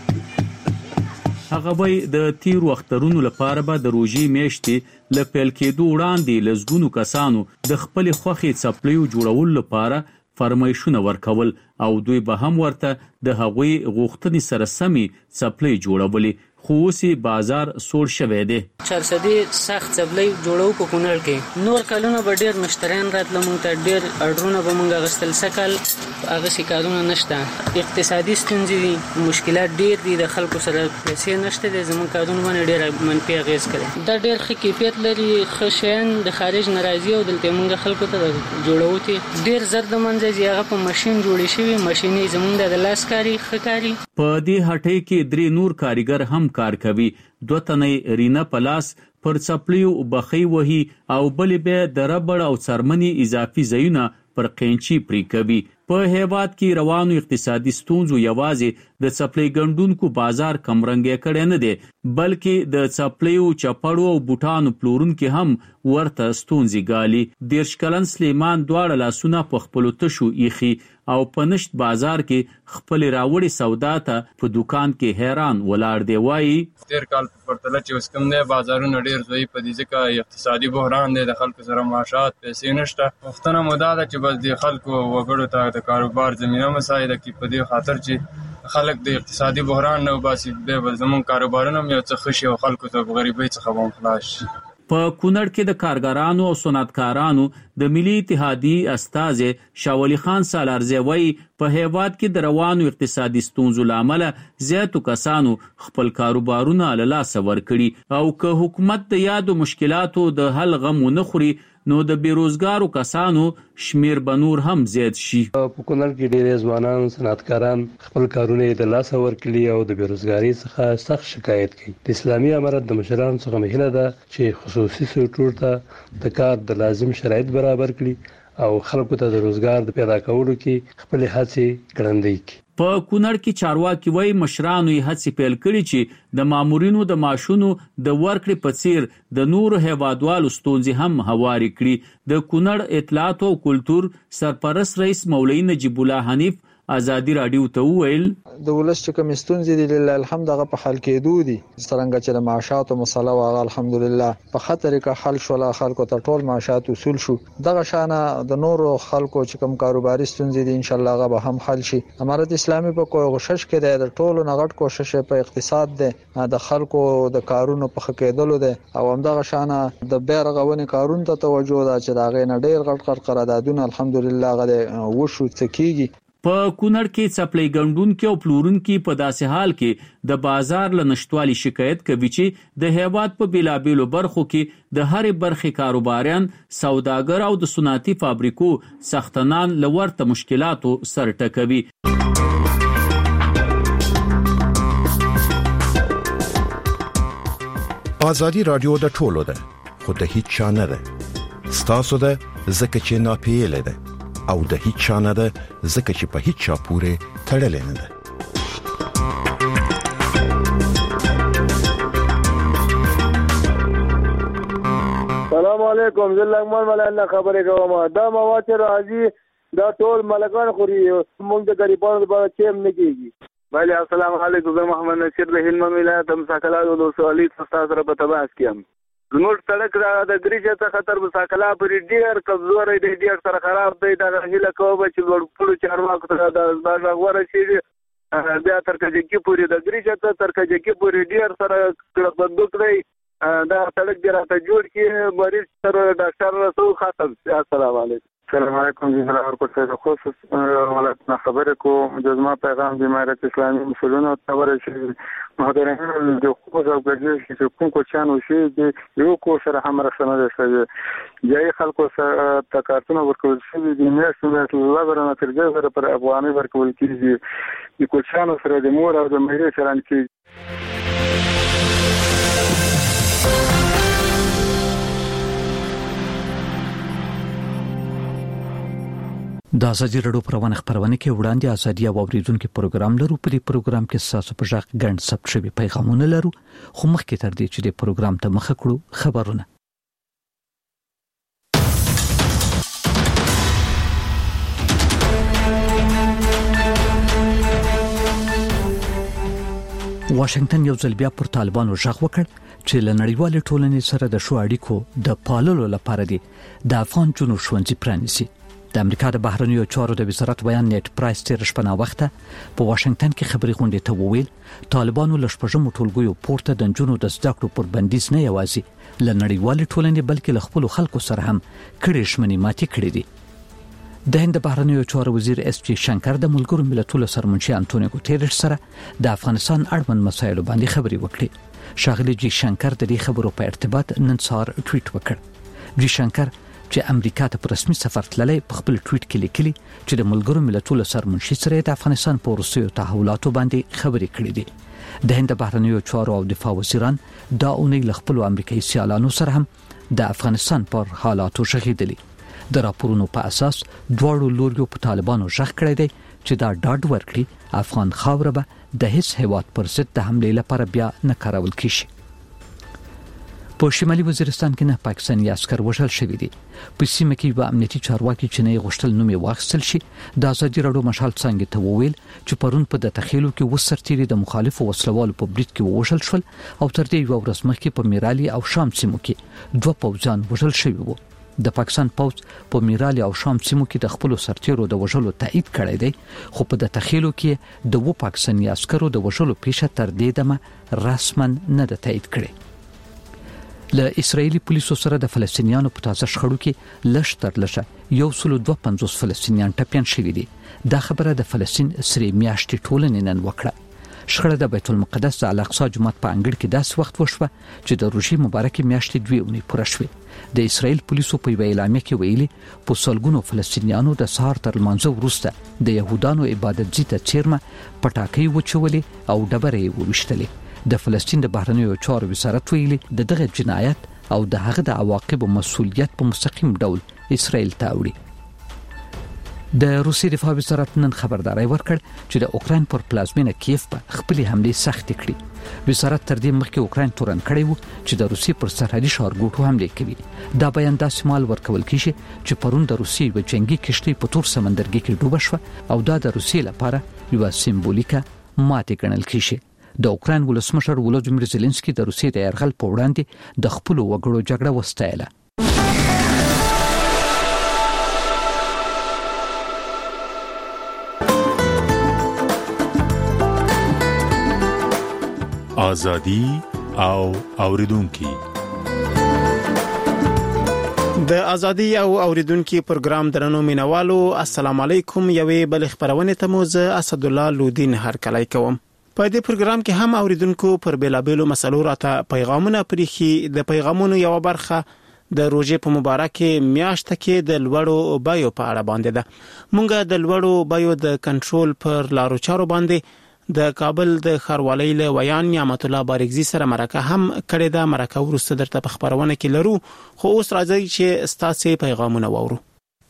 هغه وای د تیر وخترونو لپاره به د روژې میاشتې ل پیل کېدو وړاندې لزګونو کسانو د خپل خوخي څپلیو جوړول لپاره فرمایشونه ورکول او دوی به هم ورته د هغوی غوښتنې سره سمي څپلۍ جوړولې خو اوس بازار سوړ شوی دی. چارسدي سخت څپلۍ جوړو په کونړ کې نور کلونه به ډیر مشتریان راتله مونږ ته ډیر اډرونه به مونږ غوښتل سکل هغه سي کارونه نشته. اقتصادي ستونزې دي مشکلات ډیر دي د خلکو سره پیسې نشته د زمون کارونه باندې ډیر منفي اغیز کوي. دا ډیر ښه کیفیت لري خشن د خارج ناراضي او دلته مونږ خلکو ته جوړو ته ډیر زرد منځي هغه په ماشين جوړې شوی ماشيني زمونږ د لاس کاری خکاری. په دې هټۍ کې درې نور کاریګر هم کار کوي. دو تنې رینا پلاس پر څپلیو بخي وهي او بلې به د ربړ او څرمني اضافي زیونه پر قینچي پری کوي. په هیواد کې روانو اقتصادي ستونزو یوازې د څپلۍ ګندونکو بازار کمرنګ کړي نه دي بلکې د څپلیو چپړو او بوټانو پلورونکو هم ورته ستونزې ګالي. دیرش کلن سلیمان دواړه لاسونه په خپل تشو ایخي او په نشت بازار کې خپل راوړي سودا ته په دکان کې حیران ولاړ دی. وایي تیر کال په پرتله چې اوس کوم دی بازارونه ډیر ضعیف دي ځکه اقتصادي بحران دی د خلکو سره معاشات پیسې نشته. وختونه مو دا ده چې بس د خلکو وګړو ته د کاروبار زمينه مساعده کی په دې خاطر چې خلک د اقتصادي بحران نه وباسي به بل زمون کاروبارونه یو څه خشي او خلکو ته غریبۍ څخه هم خلاص شي. په کونړ کې د کارګرانو او صنعتکارانو د ملي اتحادیې استاذ شاولی خان سالارزی وایي په هیواد کې د روانو اقتصادي ستونزو لامل زیاتو کسانو خپل کاروبارونه له لاسه ورکړي او که حکومت د یادو مشکلاتو د حل غم ونه خوري نو د بیروزګارو کسانو شمیر بنور هم زیات شي. په کونړ کې ډېر ځوانان صنعتکاران خپل کارونه د لاسه ورکړي او د بیروزګاری څخه سخت شکایت کوي. د اسلامي امارت د مشرانو څخه مهله ده چې خصوصي سکتور ته د کار د لازم شرایط برابر کړي او خلکو ته د روزګار د پیدا کولو کې خپل هڅې ګړندۍ کړي. په کونړ کې چارواکي وایي مشرانو یې هڅې پیل کړي چې د مامورینو د معاشونو د ورکړې په څیر د نورو هیوادوالو ستونزې هم هواري کړي. د کونړ اطلاعات او کلتور سرپرست رئیس مولوی نجیب الله حنیف آزادی رادیو ته ویل د ولس چې کوم ستونزې دي لله الحمد هغه په حل کېدو دي. څنګه چې د معاشاتو مسله واغ الحمدلله په خطر کې حل شول خلکو ته ټول معاشات وصول شو. دغه شانه د نورو خلکو چې کوم کاروباري ستونزې دي ان شاء الله هغه به هم حل شي. امارت اسلامي په کوشش کې د ټولو نغټ کوشش په اقتصاد ده د خلکو د کارونو په خکېدلو ده او هم دغه شانه د بیرغونی کارون ته توجه ده چې دا غي نه ډېر غټ غټ قراردادونه الحمدلله غره وشو څکیږي. په کونړ کې څپلۍ ګندونکو او پلورونکو په داسې حال کې د بازار له نشټوالي شکایت کوي چې د هیواد په بیلابیلو برخو کې د هرې برخې کاروباریان سوداګر او د صنعتي فابریکو سختنان لورته مشکلاتو سر ټکوي. آزادی رادیو د ټولو ده خو د هیڅ چا نه ده. ستاسو ده ځکه چې ناپیېلې ده او د هیڅ چا نه ده ځکه چې په هیڅ چا پورې تړلې نه ده. سلام علیکم زه لغمان مولانا خبرې کوم. دا مواد چې راځي دا ټول ملکان خوري موږ د غریبانو لپاره چیم نه کیږي. بله السلام علیکم زه محمد نصیر له هلمند ولایت مساکلات او سوالي تاسو سره په تماس کې یم. زموږ سړک را د ګریجه څخه تر مساکلا پورې ډېر کمزور دی ډېر سره خراب دی. دا هیله کوم چې ورپړو چارواکو ته د باغوره شي بیا تر کجکی پورې د ګریجه ته تر کجکی پورې ډېر سره بندوق دی دا سړک دی راته جوړ کړي مریض سره ډاکټر رسو خاطر. السلام علیکم. السلام علیکم جی حضرات کو سے خصوص ولاتنا خبر کو جزما پیغام بیمارت اسلامی مسلمانوں خبر ہے محاضرین جو خود او گرځي چې کوم کو چانو شي د یو کو سره هم رسنه ده جاي خلکو سره تکارتونه ورکول شي د میاشتو الله برنه ترجمه سره پر افغاني ورکول کیږي د کو چانو سره د مور او د مېرې سره انکی. د ازادي رادیو پروانه خبرونه کې وړاندې ازادي او اوریدونکو پروګرام لرو. په دې پروګرام کې تاسو په ځخ ګڼ ثبت شوی پیغامونه لرو، خو مخکې تر دې چې د پروګرام ته مخه کړو خبرونه. واشنگټن یو ځل بیا پر طالبانو ژغ وکړ چې له نړیوال ټولنې سره د شو اړیکو د پاللو لپاره دی د افغان جنو شونځي پرانیسي. د امریکا د بهرنیو چارو د وزارت بیان نیټ پرایس تیر شپه وخته په واشنگټن کې خبري غونډه ته وویل طالبانو له شپږمو ټولګیو پورته د جنونو د زده کړو پر بندیز نه یوازې له نړیوال ټولنې بلکې له خپل خلکو سره هم کړي شمنې ماتي کړې دي. د هند بهرنیو چارو وزیر اس جی شنکر د ملګرو ملتونو سرمنشي انټونیو ګوتيريش سره د افغانستان اړوند مسایلو باندې خبري وکړي. شاغلي جی شنکر د دې خبرو په ارتباط نن سهار ټویټ وکړ. جی شنکر چې امریکا ته په رسمي سفر تللی په خپل ټویټ کې لیکلي چې د ملګرو ملتونو سرمنشي سره د افغانستان په وروستیو تحولاتو باندې خبرې کړې دي. د هند بهرنیو چارو او دفاع وزیران دا اونۍ له خپل امریکایي سیالانو سره هم د افغانستان پر حالاتو شغیدلي. د راپورونو په اساس دواړو لوريو په طالبانو ژغ کړی دی چې دا ډاډ ورکړي افغان خاوره به د هیڅ هیواد پر ضد د حمله لپاره بیا نه کارول کیږي. په شمالي وزیرستان کې نه پاکستاني عسكر وژل شوي دي. په سیمه کې یو امنیتي چارواکي چې نه غوښتل نوم یې واخیستل شي د ازادي رادیو مشال څنګه ته وویل چې پرون په د تخیلو کې وسرتيري د مخالفو وسلوالو په بریټ کې وژل شول او تر دې یو ورځ مخکې په میرالي او شام سیمو کې دوه پوځیان وژل شوي وو. د پاکستان پوځ په میرالي او شام سیمو کې د خپل سرتیرو د وژلو تایید کړی دی، خو په د تخیلو کې د و پاکستاني عسکرو د وژلو پیښه تر دې دمه رسمن نه ده تایید کړې. له اسرایلی پولیسو سره د فلسطینیانو په تازه شخړو کې لږ تر لږه یو سل دوه پنځوس فلسطینیان ټپيان شوي دي. دا خبره د فلسطین سری میاشتې ټولنې نن وکړه. شخړه د بیت المقدس د الاقصی جومات په انګړ کې داسې وخت وشوه چې د روژې مبارکې میاشتې دوی اونۍ پوره شوې. د اسرایل پولیسو په یوه اعلامیه کې ویلي په سلګونو فلسطینیانو د سهار تر لمانځه وروسته د يهودانو عبادت ځای ته چیرمه پټاکۍ وچولې او ډبرې وویشتلې. د فلسطین د بهرنیو چارو وزارت ویلي د دغه جنایت او د هغه د عواقبو مسؤلیت په مستقیم ډول اسرائیل ته وړي. د روسي دفاع وزارت نن خبرداري ورکړ چې د اوکرين پر پلازمینه کیف په خپل حمله سخت کړي. وزارت تر دې مخکې اوکرين تورن کړی وو چې د روسي پر سرحدي ښارګوټو حمله کوي. دا بیان د شمال ورکول کیږي چې پرون د روسي و جنگي کشتۍ په تور سمندرګي کې ډوبه شوه او دا د روسي لپاره یو سمبولیکه ماته ګڼل کیږي. د اوکرين ولسمشر ولودیمیر زيلنسکي د روسیې د يرغل په وړاندې د خپل وګړو جګړه وستایله. ازادي او اوریدونکو د ازادي او اوریدونکو پروګرام درنو مینوالو السلام علیکم. یوې بل خبرونه ته موزه اسد الله لودین هر کله کوم. په دې پروګرام کې هم اوریدونکو پر بیلابېلو مسلو راته پیغامونه پریخي. د پیغامونو یو برخه د روزې په مبارکه میاشت کې د لوړو بایو په اړه باندې ده. مونږه د لوړو بایو د کنټرول پر لارو چارو باندې د کابل د خاروالۍ له ویان نعمت الله بارګزي سره مرکه هم کړې ده. مرکه ورسته درته په خبرونه کې لرو، خو اوس راځي چې ستاسو پیغامونه وورو.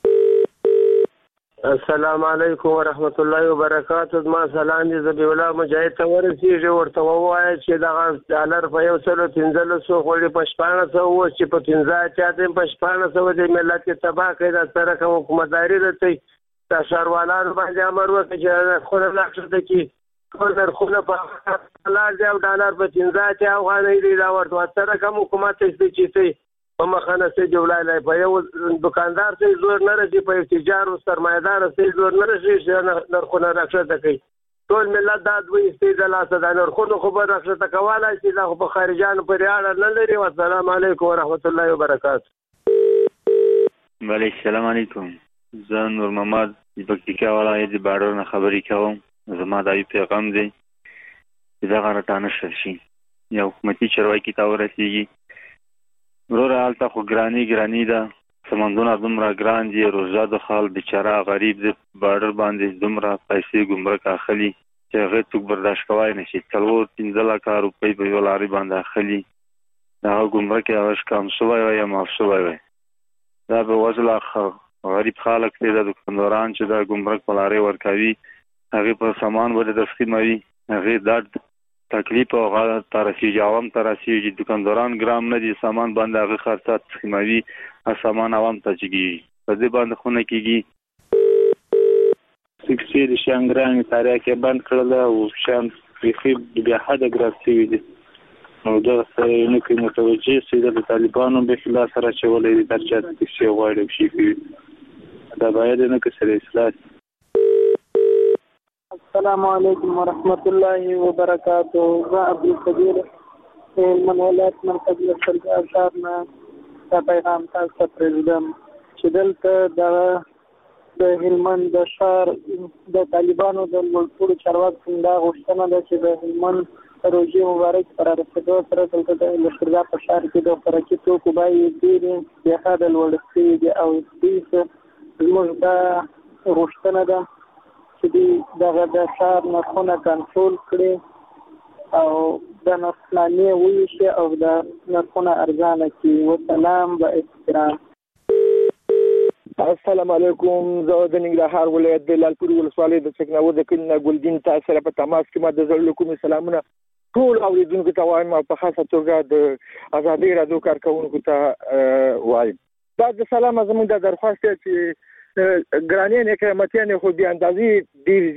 السلام علیکم ورحمت الله وبرکاتہ. ما سلام دې زبی الله مجاهد ته ورسیږي، ورته وایي چې دا ډالر په یو سل پنځه سو خوري په شپږ سو او چې په پنځه چاته په شپږ سو د ملت تباہ کړي. دا سره کوم حکومتداري ده چې شهروالان باندې امر وکړي چې خو نه لاښته کې کور خو په لار دی او ډالر په پنځه چا افغانۍ دی. دا ورته سره کوم حکومت چې په مخانه سي جوړای په یو دکاندار سي زور نه رسي، په تجارت او سرمایدار سي زور نه رسي چې نرخونه راکړه کوي. ټول ملت دا دوی استیدل اساس نور خو خو به رخصت کوله چې دا خو خارجانو پر اړه نه لري. والسلام علیکم ورحمت الله وبرکاته. وعلیکم السلام علیکم. زه نور محمد د پکتیکا ولایت د باډر نه خبرې کوم. زما د یو پیغام دی چې دا غلطانه شي یو حکومتي چارواکي ته ورسیږي. وروره هلته خو ګراني ګراني ده، سمندونه دومره ګران دي، روزه د خال بیچاره غریب د باډر باندې دومره پیسې ګمرک اخلي چې هغه څوک برداشت کولی نه شي. څلور پنځه لکه روپۍ په یو لارۍ باندې اخلي. هغه ګمرک یې هغه کم شوی وی یا معاف شوی وی. دا به وزله غریب خلک دی، د دوکانداران چې دا ګمرک په لارۍ ورکوي هغې په سامان ولې تسخیموي، هغې درد تکلیف او هغه ته رسېږي، عوام ته رسېږي. دوکانداران ګرام نه دي، سامان باندې هغه خرڅات تسخیموي او سامان عوام ته چېږي. په دې باندې خو نه کېږي. سکسي د شیان ګران تاریخ یې بند کړله او شیان بیخي بیا حده ګران شوي دي. نو دغه سره یې نه کوي متوجه سي د طالبانو بخلا سره چولی دي تر چې سکسي غواړي او شي کوي. دا باید نه که سره اصلاح. السلام علیکم ورحمت الله وبرکاته. زه عبدالقدیر هلمند ولایت مرکز لښکرګاه ښار نه دا پیغام تاسو ته پرېږدم چې دلته د د هلمند د ښار د طالبانو د لوړپوړو چارواکو دا غوښتنه ده چې د هلمند روژې مبارک پر رسېدو سره دلته د لښکرګاه په ښار کې د خوراکي توکو بیې ډېرې بېحده لوړې شوي دي او دوی زموږ دا غوښتنه ده چې دوی دغه د ښار نرخونه کنټرول کړي او د نرخنامې وویشي او د نرخونه ارزانه کړي. وسلام و احترام. السلام علیکم. زه د ننګرهار ولایت د لالپورې ولسوالۍ د چکناور د کلي نه ګلدین تاسو سره په تماس کې ما د زړه کومې سلامونه ټول اورېدونکو ته وایم او په خاصه توګه د ازادۍ راډیو کارکوونکو ته وایم. دا د سلام زموږ د درخواست دی چې ګرانې قیمتیانې خو بې اندازې ډېرې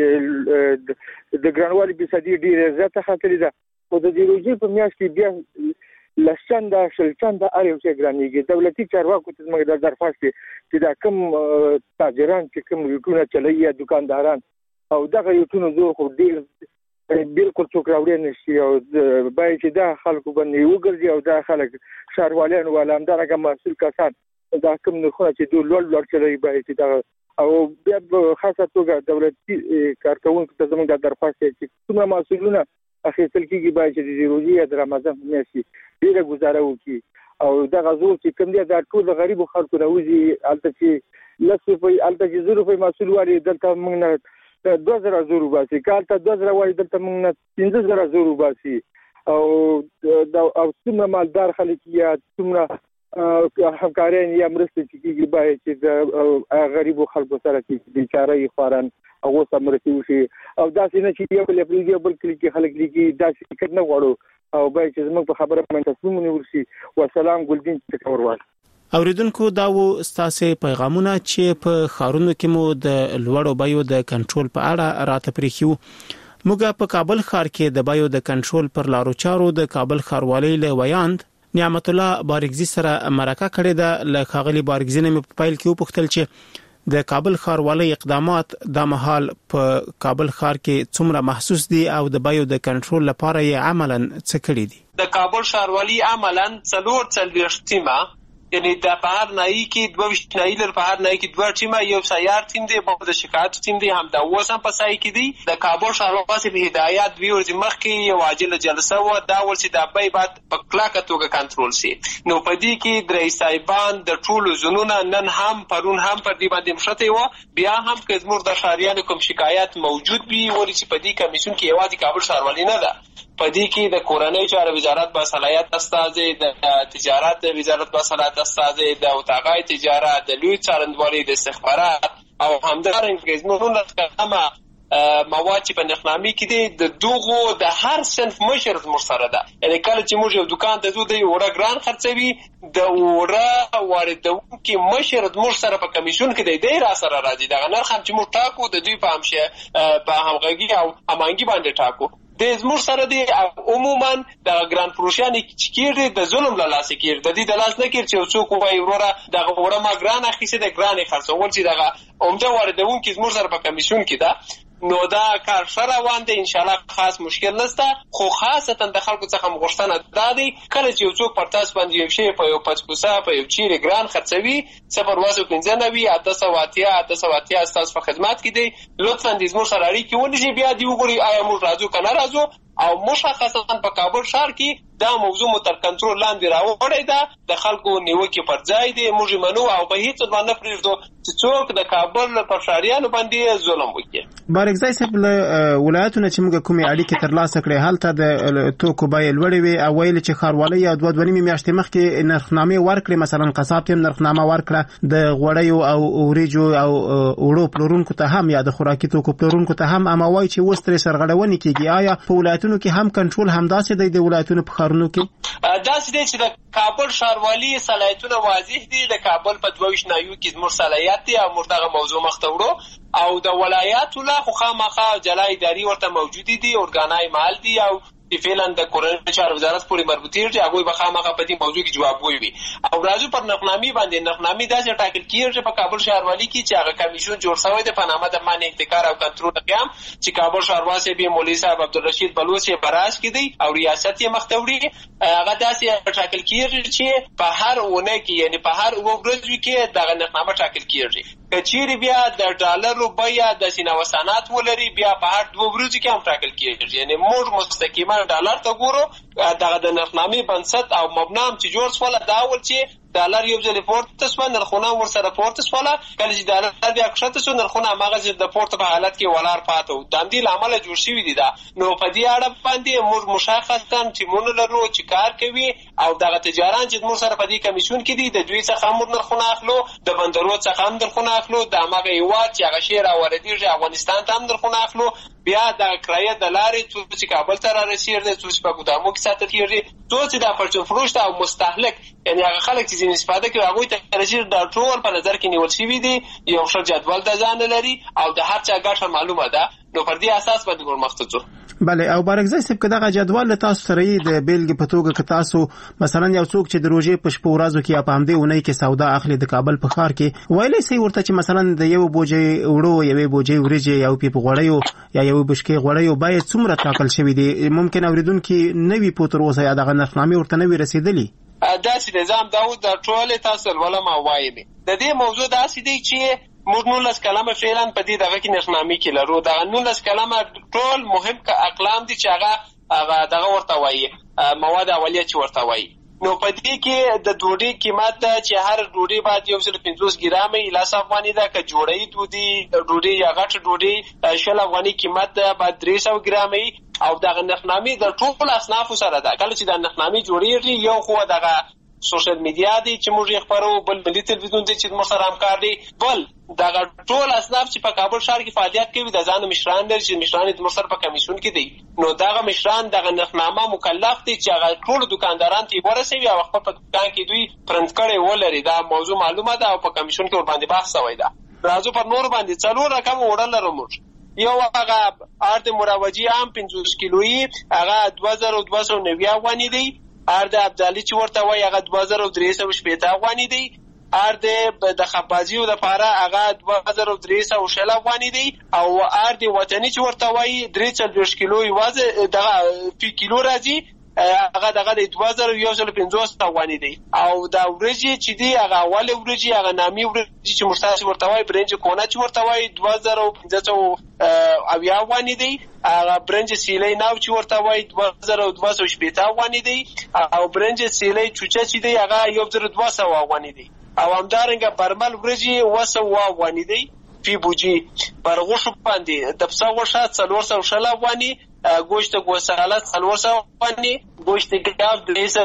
زیاتې د ګرانوالي فیصدي ډېره زیاته خطرې ده، خو د دې روژې په میاشت کې بیا لس چنده شل چنده هر یو شی ګرانېږي. دولتي چارواکو ته زموږ دا درخواست دی چې دا کوم تاجران چې کوم یوټونه چلوي یا دوکانداران او دغه یوټونو زور خو ډېر بالکل څوک راوړی نه شي او باید چې دا خلکو باندې وګرځي او دا خلک ښاروالان والا همدارنګه مسؤل کسان دا کوم نرخونه چې دوی لوړ لوړ چلوي باید چې دا او بیا په خاصه توګه دولتي کارکوونکو ته زموږ دا درخواست دی چې څومره محصولونه اخیستل کېږي باید چې د روژې یا د رمضان په میاشت کې ډېره ګزاره وکړي او دغه زور چې کوم دی دا ټول د غریبو خلکو نه وځي. هلته چې لس روپۍ هلته چې زر روپۍ محصول واري دلته موږ نه دوه زره زور وباسي، که هلته دوه زره وایي دلته موږ نه پنځه زره زور وباسي او او څومره مالدار خلک یا څومره همکاران یا مرستې چې کېږي باید چې د غریبو خلکو سره چې بیچاره یې خواران هغو سره مرستې وشي او داسې نه چې یو بل یې پرېږدي او بل کلي کې خلک لیکي داسې فکر نه غواړو او باید چې زموږ په خبره باندې تصمیم ونیول شي. وسلام. ګلدین چکور. اوریدونکو دا و ستاسو پیغامونه چې په ښارونو کې مو د لوړو بیو د کنټرول په اړه راته پریښیو. موږ په کابل ښار کې د بیو د کنټرول پر لارو چارو د کابل ښاروالۍ له ویاند نعمت الله بارګزي سره مرکه کړې ده. له ښاغلي بارګزي نه په پایل کې وپوښتل چې د کابل ښاروالۍ اقدامات د مهال په کابل ښار کې څومره محسوس دي او د بیو د کنټرول لپاره یې عملاً څه کړي دي. د کابل ښاروالۍ عملاً څلور څلوېښت ټیمه یعنی د بهر نایی کې دوه ویشت نایی لر بهر نایی کې دوه ټیمه یو سیار ټیم دی بل د شکایت ټیم دی هم دا اوس هم په سای کې دی. د کابل ښاروالۍ په هدایت دوی ورځې مخکې یو عاجله جلسه و دا ول چې د بای بعد په کلاکه توګه کنټرول شي. نو په دې کې درې صاحبان د ټولو زونونه نن هم پرون هم پر دې باندې مشته و بیا هم که زموږ د ښاریانو کوم شکایت موجود وي ولې چې په دې کمیسیون کې یوازې کابل ښاروالۍ نه ده په دې کې د کورنۍ چارو وزارت با صلاحیت استازي د تجارت وزارت با صلاحیت استازي د اتاقای تجارت د لوی څارندوالۍ د استخبارات او همدارنګه زموږ قامه مواد چې په نخنامي کې دي د دوغو د هر صنف مشر زموږ سره ده. یعنی کله چې موږ یو دکان ته ځو دی وړه ګران خرڅوي د وړه واردونکي مشر زموږ سره په کمیسیون کې دی دی را سره راځي دغه نرخ هم چې موږ ټاکو د دوی په همشه په همغږي او امانګي باندې ټاکو د زموږ سره دی. عموما د ګران فروشان چې کېږي د ظلم له لاسه کېږي د دې د لاس نه کېږي چې څوک وایي وروره دغه وړه ما ګران اخیسته د ګران خرڅول چې دغه عمده واردونکي زموږ سره په کمیسیون کې ده نو دا کار ښه روان دی ان شاء الله، خاص مشکل نشته. خو خاصتا د خلکو څخه غوښتنه دا دی کله چې یو څوک پر تاسو باندې یو شی په یو پچپوسه په یو چیرې ګران خرڅوي صفر واسو پنځه نوي اته سوه اتیا اته سوه اتیا ستاسو په خدمت کې دی، لطفا د زموږ سره اړیکې ونیسئ، بیا دې وګورئ آیا موږ راځو که نه راځو. او مشخصا په کابل ښار کې دا موضوع مو تر کنټرول لاندې راوړې ده، د خلکو نیوکې پر ځای دی، موږ منو او په هیڅ ډول نه پرېږدو چې څوک د کابل پر ښاریانو باندې ظلم وکړي. بارکزای صاحب له ولایتونو چې موږ کومې اړیکې ترلاسه کړې هلته د توکو بیې لوړې وې او ویل چې ښاروالۍ یو دوه دوه نیمې میاشتې مخکې نرخنامې ورکړې، مثلا قصاب ته هم نرخنامه ورکړه، د غوړیو او وریجو او اوړو پلورونکو ته هم یا د خوراکي توکو پلورونکو ته هم، اما وایي چې اوس ترې سرغړونې کېږي. آیا په ولایتونو کې هم کنټرول همداسې دی د ولایتونو په ښارونو کې؟ داسې دی چې د کابل ښاروالي صلاحیتونه واضح دي، د کابل په دوه ویشت نایو کې زموږ صلاحیت دی او موږ دغه موضوع مخته وړو، او د ولایاتو لا خو خامخا جلا اداري ورته موجودې دي، اورګانای مال دي او فعلا د کورنۍ چارو وزارت پورې مربوطېږي، هغوی به خامخا په دې موضوع کې جواب ووایي. او راځو پر نرخنامې باندې، نرخنامې داسې ټاکل کېږي په کابل ښاروالي کې چې هغه کمیشن جوړ شوی دی په نامه د منع احتکار او کنټرول قیام، چې کابل ښاروال صاحب یې مولوي صاحب عبدالرشید بلوچ یې براج کې دی او ریاست یې مخته وړي. هغه داسې ټاکل کېږي چې په هر اونۍ کې یعنی په هر اووه ورځو کې دغه نرخنامه ټاکل کېږي. که چیرې بیا د ډالرو بیه داسې نوسانات ولري بیا په هر دوه ورځو کې هم ټاکل کېږي، یعنی موږ مستقیما ډالر ته ګورو. دغه د نرخنامې بنسټ او مبنا هم چې جوړ شوله دا ول چې ډالر یو ځل پورته شو، نرخونه ورسره پورته شوله، کله چې ډالر بیا کښته شو نرخونه هماغسې د پورته په حالت کې ولاړ پاته وو. د همدې له امله جوړ شوي دي دا. نو په دې اړه باندې موږ مشخصا ټیمونه لرو چې کار کوي او دغه تجاران چې موږ سره په دې کمیسیون کې دي د دوی څخه هم نرخونه اخلو، د بندرو څخه هم نرخونه اخلو، د هماغه هېواد چې هغه شی راواردېږي افغانستان ته هم نرخونه اخلو، بیا د کرایه د لارې څو چې کابل ته رارسېږي، څو چې په ګودامو کې ساتل کېږي، څو چې د پرچون فروش او مستهلک یعنی هغه خلک چې ځینې استفاده کوي هغوی ته رسېږي، دا ټول په نظر کې نیول شوي دي، یو ښه جدول د ځان لري او د هر چا ګټه معلومه ده. نو پر دې اساس باندې موږ مخته ځو. بله، او بارکزای صاحب که دغه جدول له تاسو سره یې د بیلګې په توګه که تاسو مثلا یو څوک چې د روژې په شپو ورځو کې یا په همدې اونۍ کې سودا اخلي د کابل په ښار کې، ویلی سئ ورته چې مثلا د یو بوجۍ اوړو، یوې بوجۍ وریجې، یو پیپ غوړیو یا یوې بشکې غوړیو باید څومره ټاکل شوي دي؟ ممکن اورېدونکي نه وي پوه تر اوسه یا دغه نرخنامې ورته نه وي رسېدلي. داسې نظام دا و، د ټولې تاسو لولم او وایم د دې موضوع داسې دی چې موږ نولس کلمه فعلا په دې دغه کې نرخنامې کې لرو. دغه نولس کلمه ټول مهم اقلام دي چې هغه هغه دغه ورته وایي مواد اولیه چې ورته وایي. نو په دې کې د ډوډۍ قیمت ده چې هر ډوډۍ باید یو سل پنځوس ګرامه لس افغاني ده، که جوړی ډوډۍ ډوډۍ یا غټ ډوډۍ شل افغاني قیمت ده، باید درې سوه ګرامه. او دغه نرخنامې د ټول اصنافو سره ده. کله چې د نرخنامې جوړېږي یو خو دغه سوشل میډیا دی چې موږ یې خپرو، بل ملي تلویزیون دی چې موږ سره همکار دی، بل دغه ټول اصناف چې په کابل ښار کې فعالیت کوي د ځان مشران لري چې مشران یې موږ سره په کمیسیون کې دی. نو دغه مشران دغه نرخنامه مکلف دي چې هغه ټول دکانداران ته ورسوي او خپل په دکان کې دوی پرنټ کړی ولري. دا موضوع معلومه ده او په کمیسیون کې ورباندې بحث شوی ده. راځو پر نور باندې څلور رقم وړل لرو موږ. یو هغه ارد مروجي عام پنځوس کیلویي هغه دوه زره دوه سوه نوي افغاني دی. ارد ابدالي چې ورته وایي هغه دوه زره درې سوه شپېته افغاني دی. ارد د خپازیو لپاره هغه دوه زره درې سوه شل افغاني دی. او ارد وطني چې ورته وایي درې څلوېښت کیلو وزن دغه فی کیلو راځي، هغه دغه د دوه زره یو سل پنځوس افغاني دی. او دا ورجې چې دی هغه اولې ورجې هغه نامي ورجې چې موږ تاسو ورته وایي برنج کونه چې ورته وایي دوه زره پنځه سوه اویا افغاني دی. هغه برنج سیلی ناو چې ورته وایي دوه زره دوه سوه شپېته افغاني دی. او برنج سیلی چوچه چې دی هغه یو زره دوه سوه افغاني دی. او همدارنګه برمل ورجې اوه سوه افغاني دی فی بوجي. پر غوښو باندې د پسه غوښه څلور سوه شل افغاني، گوشت گوساله څلور سوه افغاني، گوشت ګاو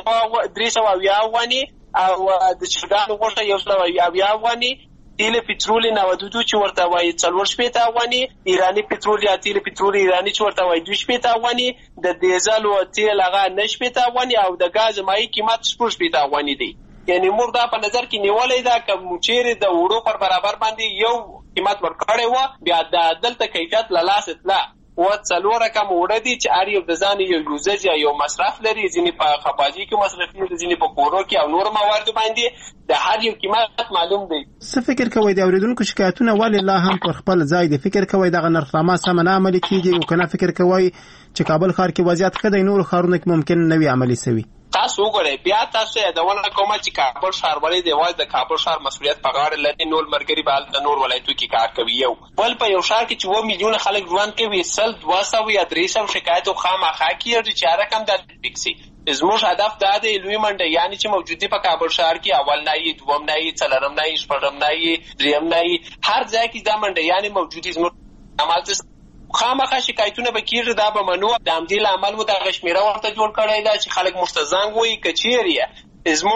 درې سوه اویا افغاني، او د چرګانو غوښه یو سوه اویا افغاني. تیل پټرول نودودو چې ورته وایي څلور شپېته افغاني، ایراني پټرول یا تیل پټرول ایراني چې ورته وایي دوه شپېته افغاني، د ډیزل او تیل هغه نه شپېته افغاني، او د ګاز مایع قیمت شپږ شپېته افغاني دی. یعنی موږ دا په نظر کې نیولې ده که چیرې د وړو پر برابر باندې یو قیمت ورکړی و بیا د دلته کیفیت له لاسه تله و څلور رقم وړه دي چې اړ یو د ځان یو یوزج یا یو مصرف لري، ځینې په خپاجي کې مصرف دي، ځینې په کورو کې او نور موارد باندې د هر یو قیمت معلوم دی. څه فکر کوئ د اوریدونکو شکایتونه ولې لا هم پر خپل ځای دي؟ فکر کوئ دغه نرخنامه سمه نه عملي کیږي او کنه فکر کوئ چې کابل ښار کې وضعیت ښه دی، نور ښارونو کې ممکن نه وي عملي شوی؟ تاسو وګورئ، بیا تاسو یادونه کوم چې کابل ښار ولې د یوازې د کابل ښار مسؤلیت په غاړه لري، نور مرګري به د نور ولایتونو کې کار کوي. یو بل په یو ښار کې چې اووه میلیونه خلک ژوند کوي، سل دوه سوه یا درې سوه شکایت خامخا کېږي چې هر رقم د فکسي. زموږ هدف دا دی لوی منډه یعنی چې موجودی په کابل ښار کې اول نه یې، دوم نه یې، څلورم نه یې، شپږم نه یې، دریم نه یې، هر ځای کې دا منډه یعنی موجودی زموږ عمل خامخا شکایتونه به کېږي، دا به منو. د همدې له امله مو دغه شمېره ورته جوړ کړی ده چې خلک موږ ته زنګ ووایي که چیرې زموږ